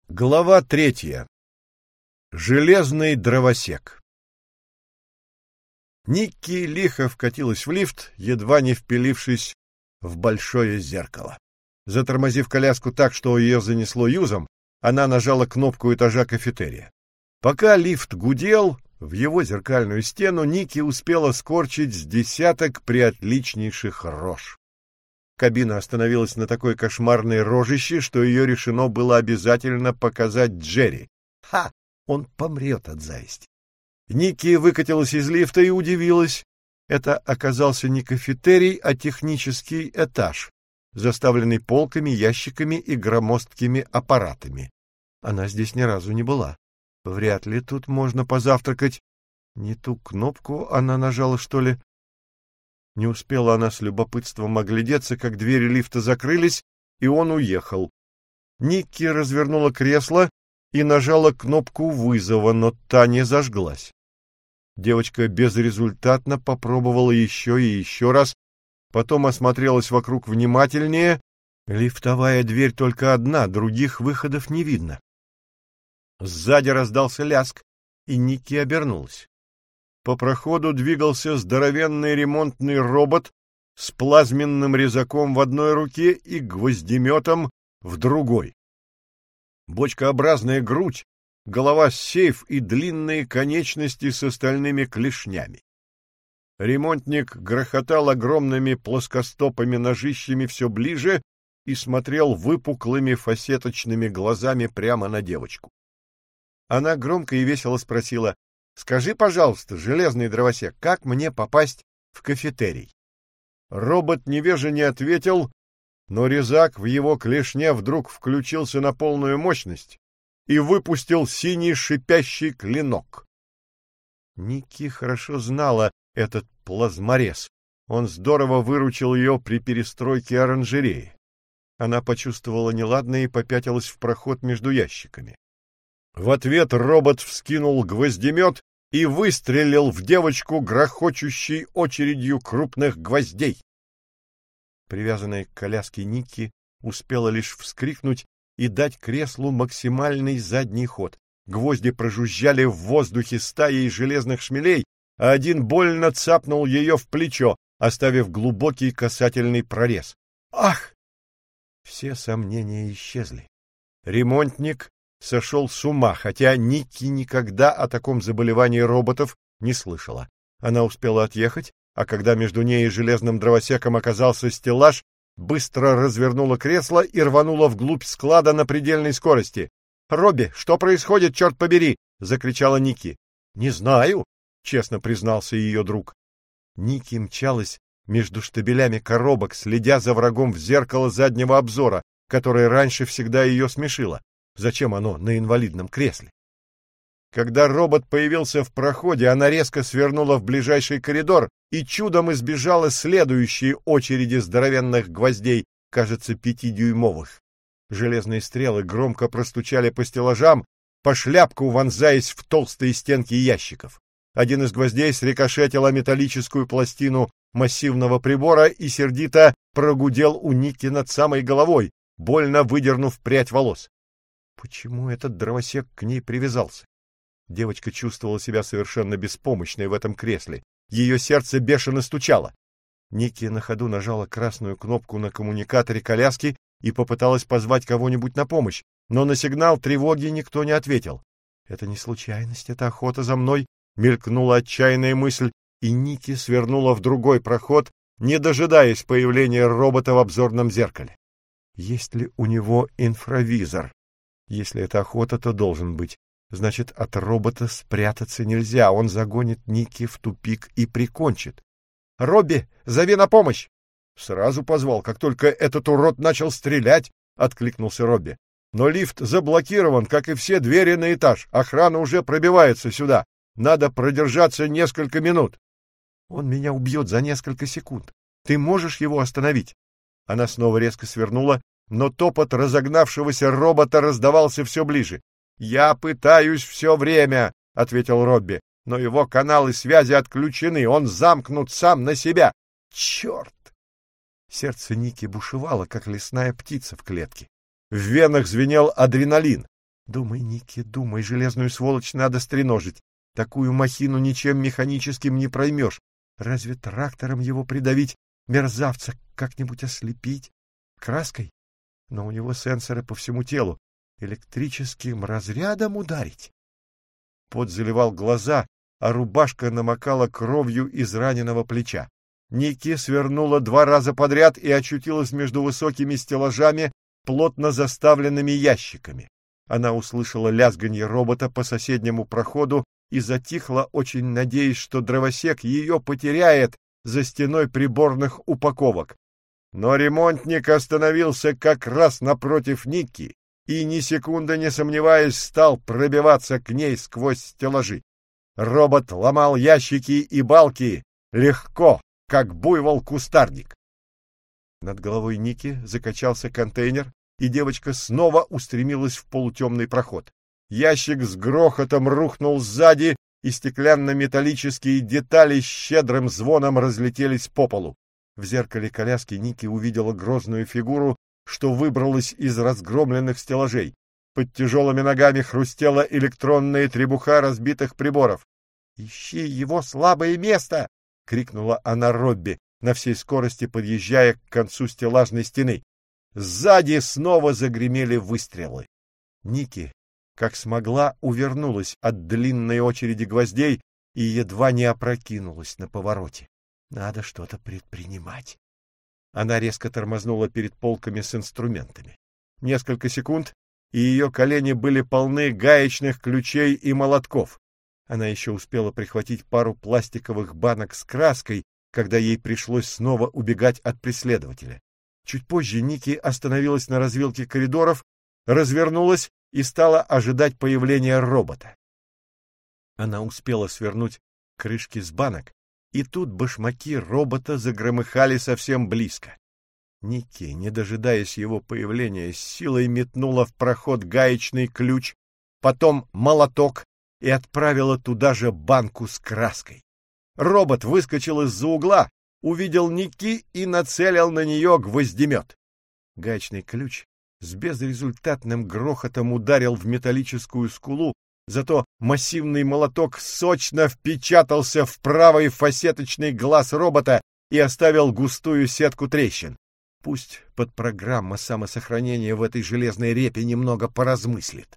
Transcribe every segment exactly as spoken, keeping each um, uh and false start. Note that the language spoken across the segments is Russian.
Глава третья. Железный дровосек. Никки лихо вкатилась в лифт, едва не впилившись в большое зеркало. Затормозив коляску так, что ее занесло юзом, она нажала кнопку этажа кафетерия. Пока лифт гудел, в его зеркальную стену Никки успела скорчить с десяток приотличнейших рож. Кабина остановилась на такой кошмарной рожище, что ее решено было обязательно показать Джерри. Ха! Он помрет от зависти. Никки выкатилась из лифта и удивилась. Это оказался не кафетерий, а технический этаж, заставленный полками, ящиками и громоздкими аппаратами. Она здесь ни разу не была. Вряд ли тут можно позавтракать. Не ту кнопку она нажала, что ли? Не успела она с любопытством оглядеться, как двери лифта закрылись, и он уехал. Никки развернула кресло и нажала кнопку вызова, но та не зажглась. Девочка безрезультатно попробовала еще и еще раз, потом осмотрелась вокруг внимательнее. Лифтовая дверь только одна, других выходов не видно. Сзади раздался ляск, и Никки обернулась. По проходу двигался здоровенный ремонтный робот с плазменным резаком в одной руке и гвоздеметом в другой. Бочкообразная грудь, голова с сейф и длинные конечности с остальными клешнями. Ремонтник грохотал огромными плоскостопами-ножищами все ближе и смотрел выпуклыми фасеточными глазами прямо на девочку. Она громко и весело спросила: «Скажи, пожалуйста, железный дровосек, как мне попасть в кафетерий?» Робот невеже не ответил, но резак в его клешне вдруг включился на полную мощность и выпустил синий шипящий клинок. Никки хорошо знала этот плазморез. Он здорово выручил ее при перестройке оранжереи. Она почувствовала неладное и попятилась в проход между ящиками. В ответ робот вскинул гвоздемет и выстрелил в девочку грохочущей очередью крупных гвоздей. Привязанная к коляске Никки успела лишь вскрикнуть и дать креслу максимальный задний ход. Гвозди прожужжали в воздухе стаей железных шмелей, а один больно цапнул ее в плечо, оставив глубокий касательный прорез. Ах! Все сомнения исчезли. Ремонтник сошел с ума, хотя Никки никогда о таком заболевании роботов не слышала. Она успела отъехать, а когда между ней и железным дровосеком оказался стеллаж, быстро развернула кресло и рванула вглубь склада на предельной скорости. «Робби, что происходит, черт побери?» — закричала Никки. «Не знаю», — честно признался ее друг. Никки мчалась между штабелями коробок, следя за врагом в зеркало заднего обзора, которое раньше всегда ее смешило. Зачем оно на инвалидном кресле? Когда робот появился в проходе, она резко свернула в ближайший коридор и чудом избежала следующей очереди здоровенных гвоздей, кажется, пятидюймовых. Железные стрелы громко простучали по стеллажам, по шляпку вонзаясь в толстые стенки ящиков. Один из гвоздей срикошетил о металлическую пластину массивного прибора и сердито прогудел у Никки над самой головой, больно выдернув прядь волос. Почему этот дровосек к ней привязался? Девочка чувствовала себя совершенно беспомощной в этом кресле. Ее сердце бешено стучало. Никки на ходу нажала красную кнопку на коммуникаторе коляски и попыталась позвать кого-нибудь на помощь, но на сигнал тревоги никто не ответил. «Это не случайность, это охота за мной», — мелькнула отчаянная мысль, и Никки свернула в другой проход, не дожидаясь появления робота в обзорном зеркале. Есть ли у него инфравизор? Если это охота, то должен быть. Значит, от робота спрятаться нельзя. Он загонит Никки в тупик и прикончит. «Робби, зови на помощь!» «Сразу позвал, как только этот урод начал стрелять», — откликнулся Робби. «Но лифт заблокирован, как и все двери на этаж. Охрана уже пробивается сюда. Надо продержаться несколько минут». «Он меня убьет за несколько секунд. Ты можешь его остановить?» Она снова резко свернула, но топот разогнавшегося робота раздавался все ближе. «Я пытаюсь все время», — ответил Робби, — «но его каналы связи отключены, он замкнут сам на себя». «Черт!» Сердце Никки бушевало, как лесная птица в клетке. В венах звенел адреналин. Думай, Ники, думай, железную сволочь надо стреножить. Такую махину ничем механическим не проймешь. Разве трактором его придавить, мерзавца как-нибудь ослепить? Краской? Но у него сенсоры по всему телу. Электрическим разрядом ударить? Пот заливал глаза, а рубашка намокала кровью из раненого плеча. Ники свернула два раза подряд и очутилась между высокими стеллажами, плотно заставленными ящиками. Она услышала лязганье робота по соседнему проходу и затихла, очень надеясь, что дровосек ее потеряет за стеной приборных упаковок. Но ремонтник остановился как раз напротив Ники и, ни секунды не сомневаясь, стал пробиваться к ней сквозь стеллажи. Робот ломал ящики и балки легко, как буйвол-кустарник. Над головой Ники закачался контейнер, и девочка снова устремилась в полутемный проход. Ящик с грохотом рухнул сзади, и стеклянно-металлические детали с щедрым звоном разлетелись по полу. В зеркале коляски Ники увидела грозную фигуру, что выбралась из разгромленных стеллажей. Под тяжелыми ногами хрустела электронная требуха разбитых приборов. «Ищи его слабое место!» — крикнула она Робби, на всей скорости подъезжая к концу стеллажной стены. Сзади снова загремели выстрелы. Ники, как смогла, увернулась от длинной очереди гвоздей и едва не опрокинулась на повороте. Надо что-то предпринимать. Она резко тормознула перед полками с инструментами. Несколько секунд, и ее колени были полны гаечных ключей и молотков. Она еще успела прихватить пару пластиковых банок с краской, когда ей пришлось снова убегать от преследователя. Чуть позже Ники остановилась на развилке коридоров, развернулась и стала ожидать появления робота. Она успела свернуть крышки с банок, и тут башмаки робота загромыхали совсем близко. Ники, не дожидаясь его появления, с силой метнула в проход гаечный ключ, потом молоток и отправила туда же банку с краской. Робот выскочил из-за угла, увидел Ники и нацелил на нее гвоздемет. Гаечный ключ с безрезультатным грохотом ударил в металлическую скулу, зато массивный молоток сочно впечатался в правый фасеточный глаз робота и оставил густую сетку трещин. Пусть подпрограмма самосохранения в этой железной репе немного поразмыслит.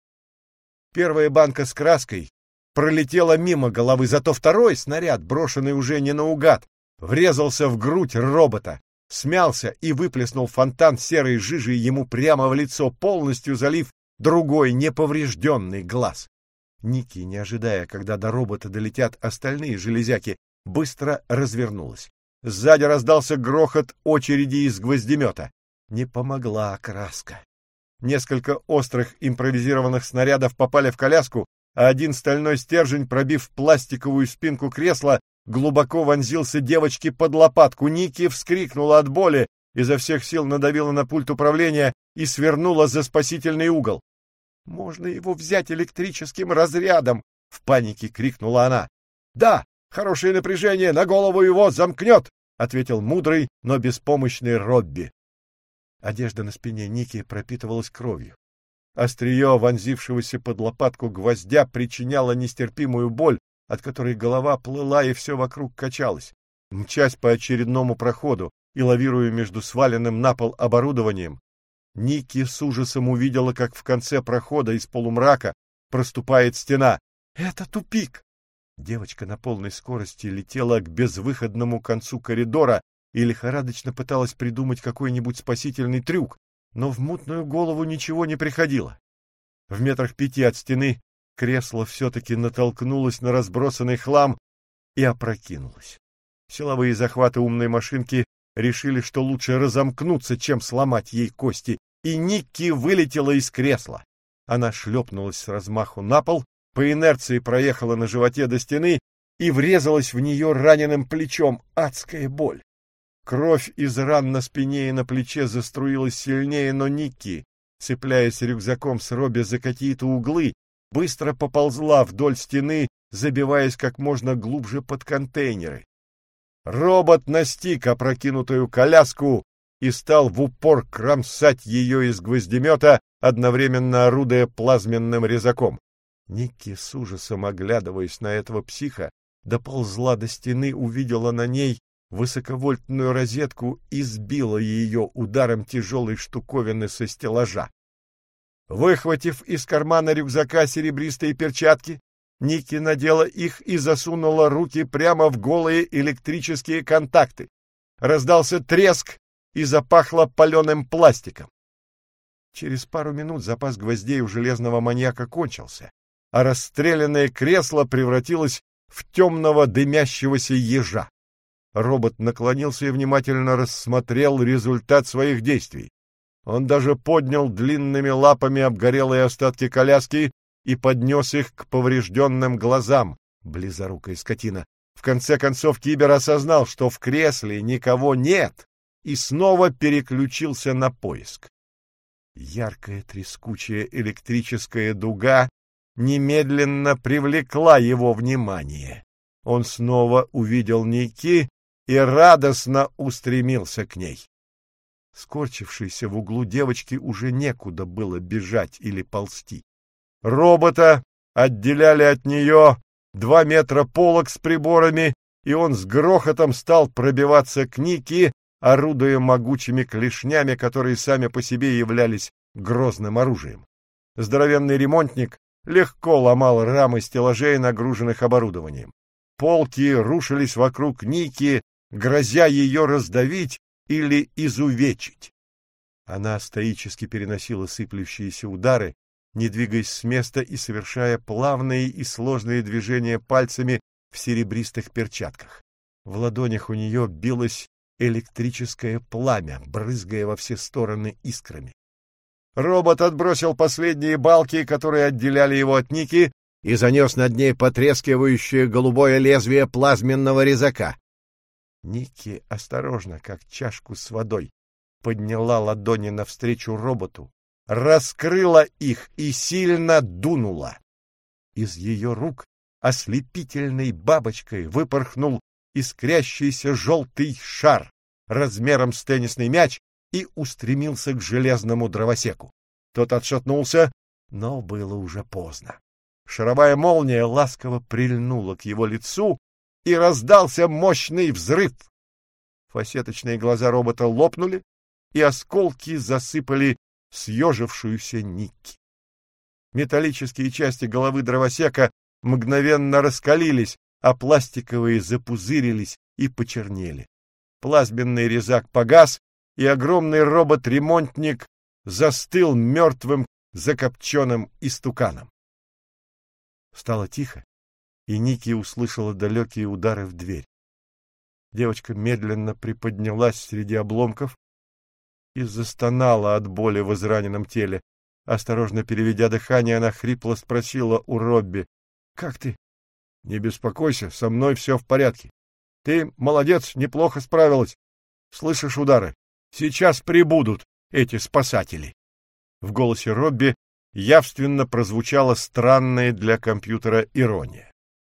Первая банка с краской пролетела мимо головы, зато второй снаряд, брошенный уже не наугад, врезался в грудь робота, смялся и выплеснул фонтан серой жижи ему прямо в лицо, полностью залив другой неповрежденный глаз. Ники, не ожидая, когда до робота долетят остальные железяки, быстро развернулась. Сзади раздался грохот очереди из гвоздемета. Не помогла краска. Несколько острых импровизированных снарядов попали в коляску, а один стальной стержень, пробив пластиковую спинку кресла, глубоко вонзился девочке под лопатку. Ники вскрикнула от боли, изо всех сил надавила на пульт управления и свернула за спасительный угол. «Можно его взять электрическим разрядом!» — в панике крикнула она. «Да, хорошее напряжение, на голову его замкнет!» — ответил мудрый, но беспомощный Робби. Одежда на спине Ники пропитывалась кровью. Острие вонзившегося под лопатку гвоздя причиняло нестерпимую боль, от которой голова плыла и все вокруг качалось. Мчась по очередному проходу и лавируя между сваленным на пол оборудованием, Ники с ужасом увидела, как в конце прохода из полумрака проступает стена. «Это тупик!» Девочка на полной скорости летела к безвыходному концу коридора и лихорадочно пыталась придумать какой-нибудь спасительный трюк, но в мутную голову ничего не приходило. В метрах пяти от стены кресло все-таки натолкнулось на разбросанный хлам и опрокинулось. Силовые захваты умной машинки решили, что лучше разомкнуться, чем сломать ей кости, и Ники вылетела из кресла. Она шлепнулась с размаху на пол, по инерции проехала на животе до стены и врезалась в нее раненым плечом. Адская боль! Кровь из ран на спине и на плече заструилась сильнее, но Ники, цепляясь рюкзаком с Робби за какие-то углы, быстро поползла вдоль стены, забиваясь как можно глубже под контейнеры. Робот настиг опрокинутую коляску и стал в упор кромсать ее из гвоздемета, одновременно орудуя плазменным резаком. Никки, с ужасом оглядываясь на этого психа, доползла до стены, увидела на ней высоковольтную розетку и сбила ее ударом тяжелой штуковины со стеллажа. Выхватив из кармана рюкзака серебристые перчатки, Никки надела их и засунула руки прямо в голые электрические контакты. Раздался треск и запахло паленым пластиком. Через пару минут запас гвоздей у железного маньяка кончился, а расстрелянное кресло превратилось в темного дымящегося ежа. Робот наклонился и внимательно рассмотрел результат своих действий. Он даже поднял длинными лапами обгорелые остатки коляски и поднес их к поврежденным глазам. Близорукая скотина. В конце концов Кибер осознал, что в кресле никого нет, и снова переключился на поиск. Яркая трескучая электрическая дуга немедленно привлекла его внимание. Он снова увидел Никки и радостно устремился к ней. Скорчившейся в углу девочке уже некуда было бежать или ползти. Робота отделяли от нее два метра полок с приборами, и он с грохотом стал пробиваться к Никки, орудуя могучими клешнями, которые сами по себе являлись грозным оружием. Здоровенный ремонтник легко ломал рамы стеллажей, нагруженных оборудованием. Полки рушились вокруг Никки, грозя ее раздавить или изувечить. Она стоически переносила сыплющиеся удары, не двигаясь с места и совершая плавные и сложные движения пальцами в серебристых перчатках. В ладонях у нее билось электрическое пламя, брызгая во все стороны искрами. Робот отбросил последние балки, которые отделяли его от Никки, и занес над ней потрескивающее голубое лезвие плазменного резака. Никки осторожно, как чашку с водой, подняла ладони навстречу роботу, раскрыла их и сильно дунула. Из ее рук ослепительной бабочкой выпорхнул искрящийся желтый шар размером с теннисный мяч и устремился к железному дровосеку. Тот отшатнулся, но было уже поздно. Шаровая молния ласково прильнула к его лицу, и раздался мощный взрыв. Фасеточные глаза робота лопнули, и осколки засыпали съежившуюся Никки. Металлические части головы дровосека мгновенно раскалились, а пластиковые запузырились и почернели. Плазменный резак погас, и огромный робот-ремонтник застыл мертвым закопченным истуканом. Стало тихо, и Никки услышала далекие удары в дверь. Девочка медленно приподнялась среди обломков и застонала от боли в израненном теле. Осторожно переведя дыхание, она хрипло спросила у Робби: «Как ты?» «Не беспокойся, со мной все в порядке. Ты молодец, неплохо справилась. Слышишь удары? Сейчас прибудут эти спасатели». В голосе Робби явственно прозвучала странная для компьютера ирония.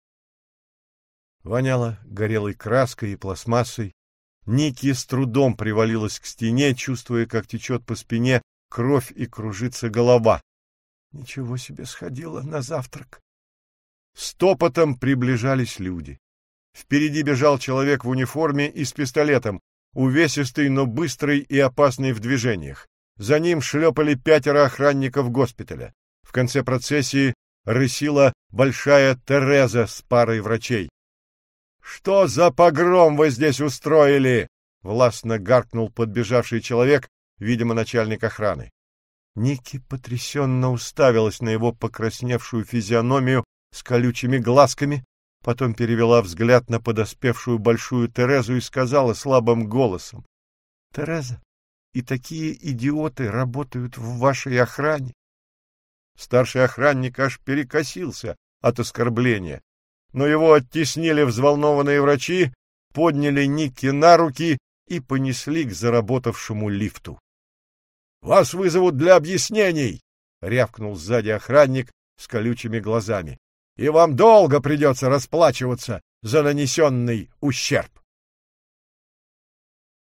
Воняло горелой краской и пластмассой. Никки с трудом привалилась к стене, чувствуя, как течет по спине кровь и кружится голова. Ничего себе, сходила на завтрак. Стопотом приближались люди. Впереди бежал человек в униформе и с пистолетом, увесистый, но быстрый и опасный в движениях. За ним шлепали пятеро охранников госпиталя. В конце процессии рысила большая Тереза с парой врачей. «Что за погром вы здесь устроили?» — властно гаркнул подбежавший человек, видимо, начальник охраны. Никки потрясенно уставилась на его покрасневшую физиономию с колючими глазками, потом перевела взгляд на подоспевшую большую Терезу и сказала слабым голосом: «Тереза, и такие идиоты работают в вашей охране». Старший охранник аж перекосился от оскорбления, но его оттеснили взволнованные врачи, подняли Никки на руки и понесли к заработавшему лифту. «Вас вызовут для объяснений!» — рявкнул сзади охранник с колючими глазами. «И вам долго придется расплачиваться за нанесенный ущерб».